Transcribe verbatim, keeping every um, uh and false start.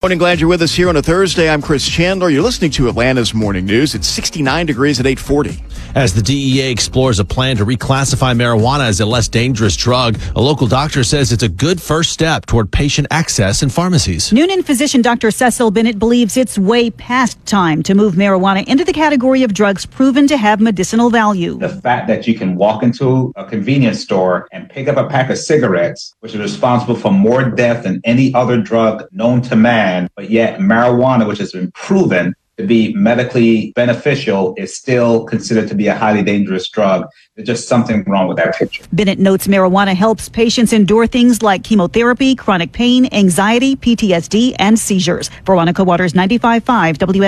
Morning, glad you're with us here on a Thursday. I'm Chris Chandler. You're listening to Atlanta's Morning News. It's sixty-nine degrees at eight forty. As the D E A explores a plan to reclassify marijuana as a less dangerous drug, a local doctor says it's a good first step toward patient access in pharmacies. Noonan physician Doctor Cecil Bennett believes it's way past time to move marijuana into the category of drugs proven to have medicinal value. The fact that you can walk into a convenience store and pick up a pack of cigarettes, which is responsible for more death than any other drug known to man, but yet marijuana, which has been proven to be medically beneficial, is still considered to be a highly dangerous drug. There's just something wrong with that picture. Bennett notes marijuana helps patients endure things like chemotherapy, chronic pain, anxiety, P T S D, and seizures. Veronica Waters, ninety-five point five W